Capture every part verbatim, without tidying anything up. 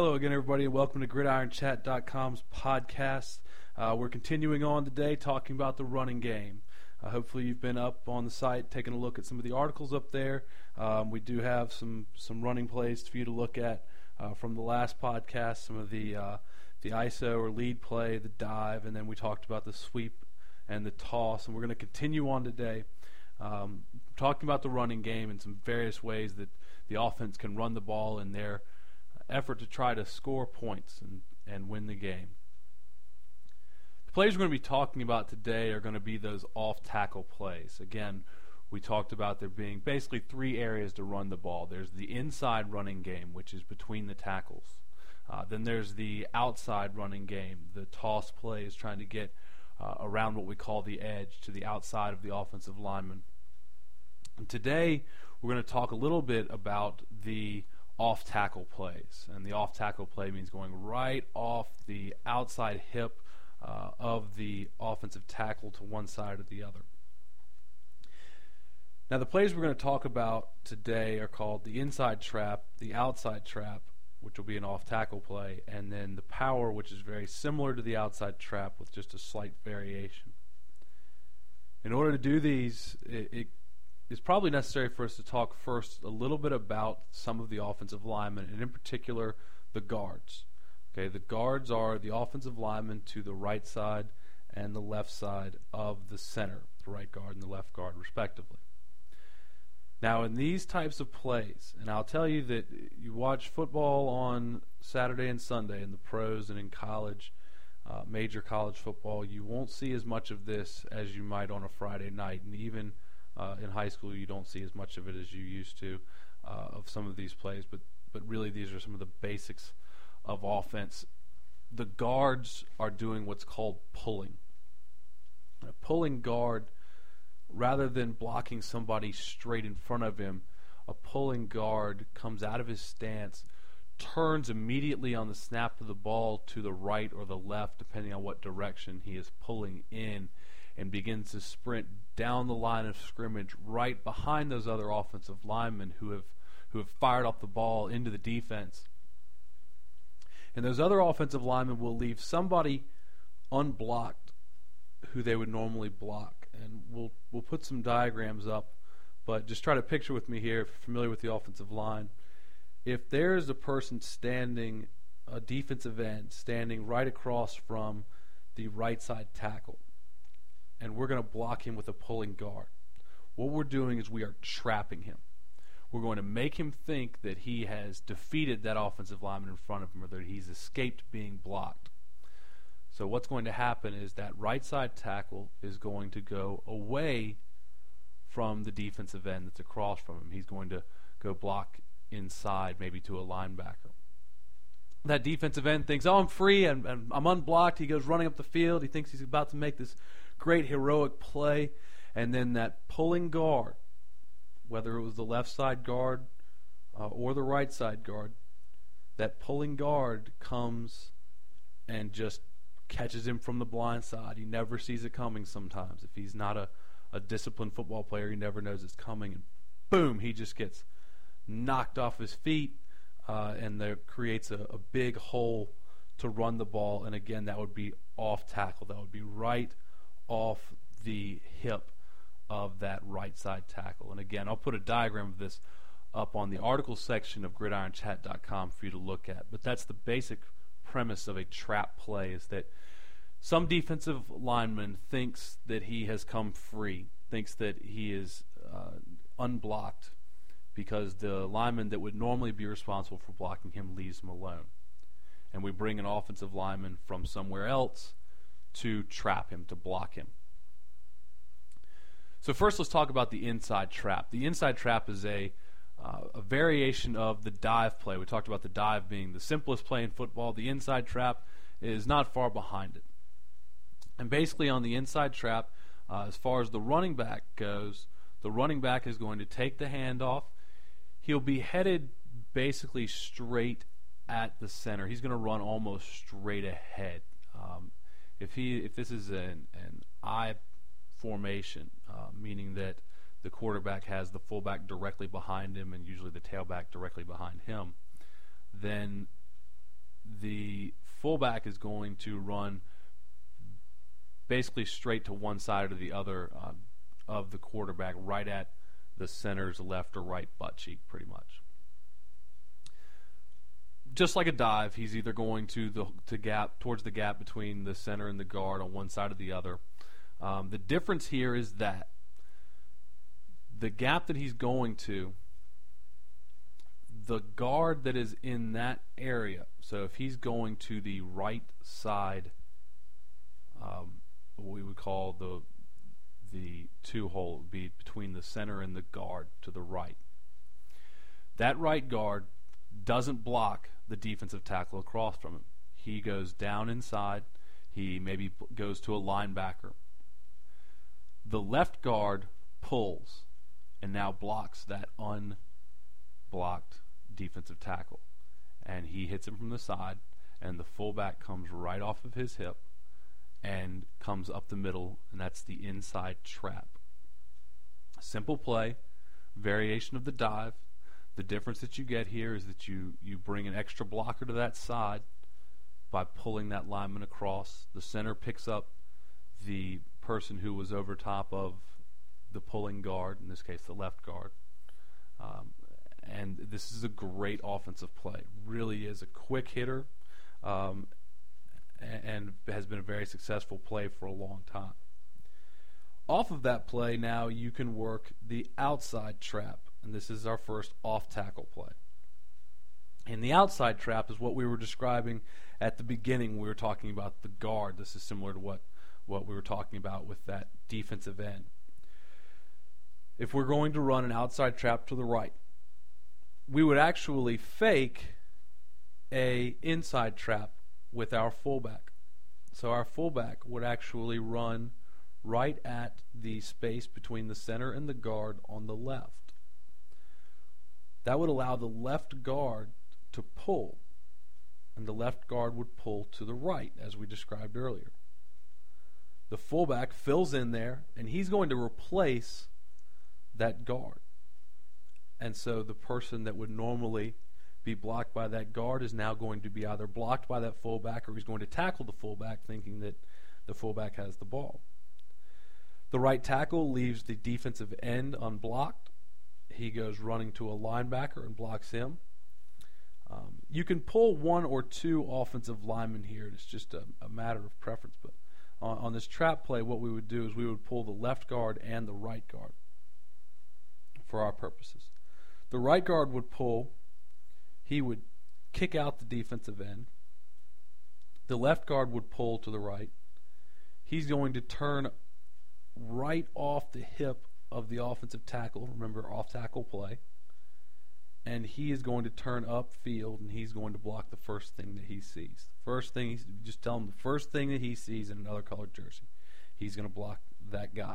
Hello again, everybody, and welcome to gridiron chat dot com's podcast. Uh, we're continuing on today talking about the running game. Uh, hopefully you've been up on the site taking a look at some of the articles up there. Um, we do have some, some running plays for you to look at uh, from the last podcast, some of the, uh, the I S O or lead play, the dive, and then we talked about the sweep and the toss, and we're going to continue on today um, talking about the running game and some various ways that the offense can run the ball in their effort to try to score points and, and win the game. The plays we're going to be talking about today are going to be those off-tackle plays. Again, we talked about there being basically three areas to run the ball. There's the inside running game, which is between the tackles. Uh, then there's the outside running game, the toss plays, trying to get uh, around what we call the edge to the outside of the offensive lineman. And today, we're going to talk a little bit about the off-tackle plays. And the off-tackle play means going right off the outside hip uh, of the offensive tackle to one side or the other. Now, the plays we're going to talk about today are called the inside trap, the outside trap, which will be an off-tackle play, and then the power, which is very similar to the outside trap with just a slight variation. In order to do these, it, it it's probably necessary for us to talk first a little bit about some of the offensive linemen, and in particular, the guards. Okay, the guards are the offensive linemen to the right side and the left side of the center, the right guard and the left guard, respectively. Now, in these types of plays, and I'll tell you that you watch football on Saturday and Sunday in the pros and in college, uh, major college football, you won't see as much of this as you might on a Friday night, and even Uh, in high school, you don't see as much of it as you used to uh, of some of these plays, but, but really these are some of the basics of offense. The guards are doing what's called pulling. A pulling guard, rather than blocking somebody straight in front of him, a pulling guard comes out of his stance, turns immediately on the snap of the ball to the right or the left, depending on what direction he is pulling in, and begins to sprint down the line of scrimmage right behind those other offensive linemen who have who have fired off the ball into the defense. And those other offensive linemen will leave somebody unblocked who they would normally block. And we'll we'll put some diagrams up, but just try to picture with me here, if you're familiar with the offensive line. If there's a person standing, a defensive end, standing right across from the right side tackle, and we're going to block him with a pulling guard, what we're doing is we are trapping him. We're going to make him think that he has defeated that offensive lineman in front of him, or that he's escaped being blocked. So what's going to happen is that right side tackle is going to go away from the defensive end that's across from him. He's going to go block inside, maybe to a linebacker. That defensive end thinks, oh, I'm free and, and I'm unblocked. He goes running up the field. He thinks he's about to make this great heroic play, and then that pulling guard, whether it was the left side guard uh, or the right side guard, that pulling guard comes and just catches him from the blind side. He never sees it coming sometimes. If he's not a, a disciplined football player, he never knows it's coming, and boom, he just gets knocked off his feet, uh, and there creates a, a big hole to run the ball, and again, that would be off tackle. That would be right off the hip of that right side tackle. And again, I'll put a diagram of this up on the article section of gridiron chat dot com for you to look at. But that's the basic premise of a trap play, is that some defensive lineman thinks that he has come free, thinks that he is uh, unblocked, because the lineman that would normally be responsible for blocking him leaves him alone. And we bring an offensive lineman from somewhere else to trap him, to block him. So first, let's talk about the inside trap. The inside trap is a uh, a variation of the dive play. We talked about the dive being the simplest play in football. The inside trap is not far behind it. And basically on the inside trap, uh, as far as the running back goes, the running back is going to take the handoff. He'll be headed basically straight at the center. He's going to run almost straight ahead. Um, if he if this is an, an I formation, uh, meaning that the quarterback has the fullback directly behind him and usually the tailback directly behind him, then the fullback is going to run basically straight to one side or the other uh, of the quarterback, right at the center's left or right butt cheek, pretty much. Just like a dive, he's either going to the to gap towards the gap between the center and the guard on one side or the other. Um, the difference here is that the gap that he's going to, the guard that is in that area, so if he's going to the right side, um, what we would call the the two hole would be between the center and the guard to the right. That right guard doesn't block the defensive tackle across from him. He goes down inside. He maybe goes to a linebacker. The left guard pulls and now blocks that unblocked defensive tackle. And he hits him from the side, and the fullback comes right off of his hip and comes up the middle, and that's the inside trap. Simple play, variation of the dive. The difference that you get here is that you, you bring an extra blocker to that side by pulling that lineman across. The center picks up the person who was over top of the pulling guard, in this case the left guard. Um, and this is a great offensive play. Really is a quick hitter, um, and has been a very successful play for a long time. Off of that play now you can work the outside trap, and this is our first off-tackle play. And the outside trap is what we were describing at the beginning when we were talking about the guard. This is similar to what, what we were talking about with that defensive end. If we're going to run an outside trap to the right, we would actually fake a inside trap with our fullback. So our fullback would actually run right at the space between the center and the guard on the left. That would allow the left guard to pull, and the left guard would pull to the right, as we described earlier. The fullback fills in there, and he's going to replace that guard. And so the person that would normally be blocked by that guard is now going to be either blocked by that fullback, or he's going to tackle the fullback thinking that the fullback has the ball. The right tackle leaves the defensive end unblocked. He goes running to a linebacker and blocks him. Um, you can pull one or two offensive linemen here. It's just a, a matter of preference. But on, on this trap play, what we would do is we would pull the left guard and the right guard for our purposes. The right guard would pull. He would kick out the defensive end. The left guard would pull to the right. He's going to turn right off the hip of the offensive tackle. Remember, off-tackle play. And he is going to turn upfield, and he's going to block the first thing that he sees. First thing, he's, just tell him the first thing that he sees in another colored jersey. He's going to block that guy.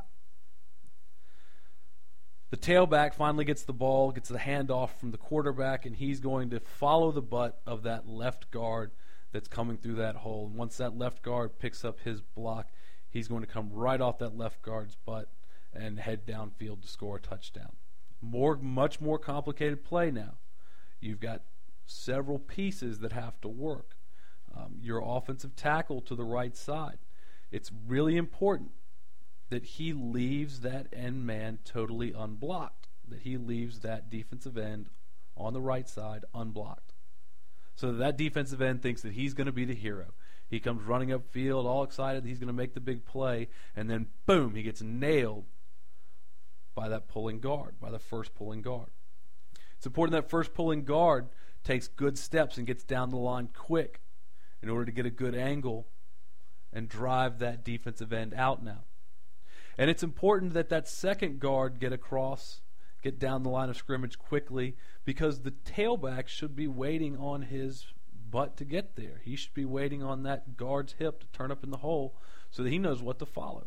The tailback finally gets the ball, gets the handoff from the quarterback, and he's going to follow the butt of that left guard that's coming through that hole. And once that left guard picks up his block, he's going to come right off that left guard's butt and head downfield to score a touchdown. More, much more complicated play now. You've got several pieces that have to work. Um, your offensive tackle to the right side. It's really important that he leaves that end man totally unblocked, that he leaves that defensive end on the right side unblocked. So that, that defensive end thinks that he's going to be the hero. He comes running upfield all excited, he's going to make the big play, and then boom, he gets nailed by that pulling guard, by the first pulling guard. It's important that first pulling guard takes good steps and gets down the line quick in order to get a good angle and drive that defensive end out now. And it's important that that second guard get across, get down the line of scrimmage quickly, because the tailback should be waiting on his butt to get there. He should be waiting on that guard's hip to turn up in the hole so that he knows what to follow.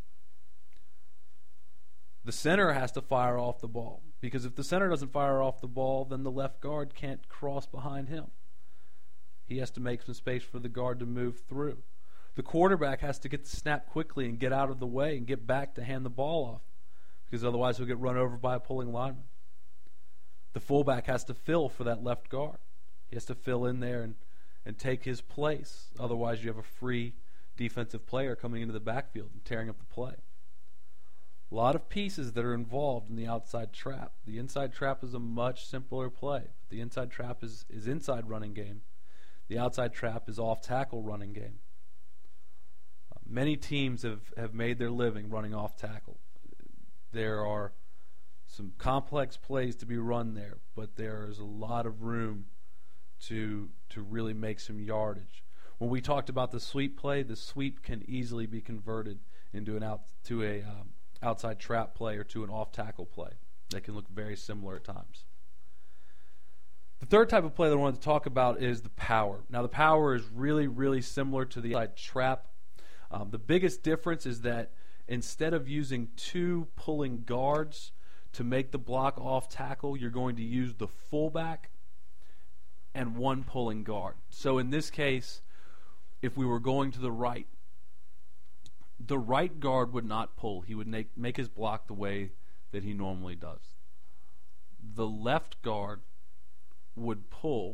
The center has to fire off the ball, because if the center doesn't fire off the ball, then the left guard can't cross behind him. He has to make some space for the guard to move through. The quarterback has to get the snap quickly and get out of the way and get back to hand the ball off, because otherwise he'll get run over by a pulling lineman. The fullback has to fill for that left guard. He has to fill in there and, and take his place. Otherwise, you have a free defensive player coming into the backfield and tearing up the play. A lot of pieces that are involved in the outside trap. The inside trap is a much simpler play. The inside trap is, is inside running game. The outside trap is off-tackle running game. Uh, many teams have, have made their living running off-tackle. There are some complex plays to be run there, but there is a lot of room to to really make some yardage. When we talked about the sweep play, the sweep can easily be converted into an out to a um, outside trap play or to an off-tackle play. That can look very similar at times. The third type of play that I wanted to talk about is the power. Now, the power is really, really similar to the outside trap. Um, the biggest difference is that instead of using two pulling guards to make the block off tackle, you're going to use the fullback and one pulling guard. So in this case, if we were going to the right, the right guard would not pull. He would make, make his block the way that he normally does. The left guard would pull.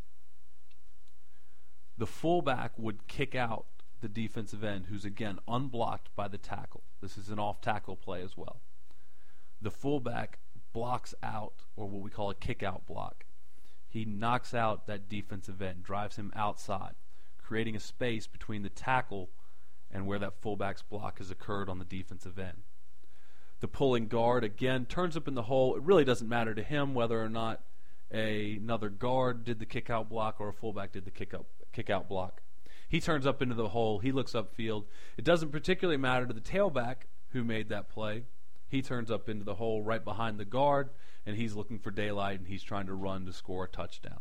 The fullback would kick out the defensive end, who's again unblocked by the tackle. This is an off-tackle play as well. The fullback blocks out, or what we call a kick-out block. He knocks out that defensive end, drives him outside, creating a space between the tackle and where that fullback's block has occurred on the defensive end. The pulling guard, again, turns up in the hole. It really doesn't matter to him whether or not a, another guard did the kick-out block or a fullback did the kick-out kick-out block. He turns up into the hole. He looks upfield. It doesn't particularly matter to the tailback who made that play. He turns up into the hole right behind the guard, and he's looking for daylight, and he's trying to run to score a touchdown.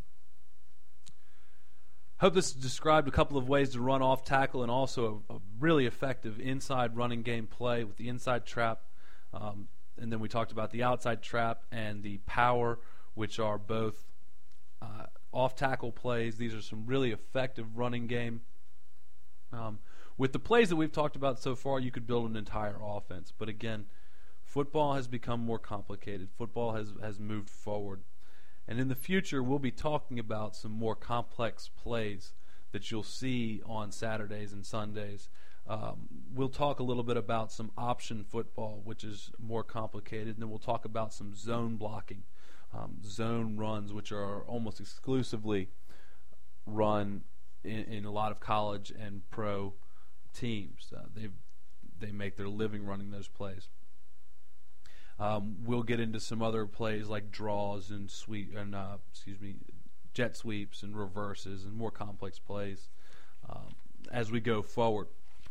Hope this described a couple of ways to run off tackle and also a, a really effective inside running game play with the inside trap. Um, and then we talked about the outside trap and the power, which are both uh, off-tackle plays. These are some really effective running game. Um, with the plays that we've talked about so far, you could build an entire offense. But again, football has become more complicated. Football has, has moved forward. And in the future, we'll be talking about some more complex plays that you'll see on Saturdays and Sundays. Um, we'll talk a little bit about some option football, which is more complicated. And then we'll talk about some zone blocking, um, zone runs, which are almost exclusively run in, in a lot of college and pro teams. Uh, they they make their living running those plays. Um, we'll get into some other plays like draws and sweep and uh, excuse me, jet sweeps and reverses and more complex plays um, as we go forward.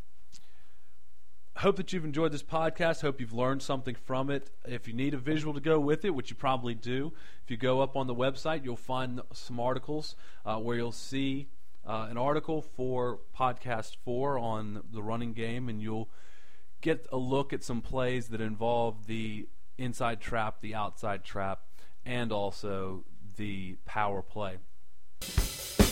Hope that you've enjoyed this podcast. Hope you've learned something from it. If you need a visual to go with it, which you probably do, if you go up on the website, you'll find some articles uh, where you'll see uh, an article for podcast four on the running game, and you'll get a look at some plays that involve the inside trap, the outside trap, and also the power play.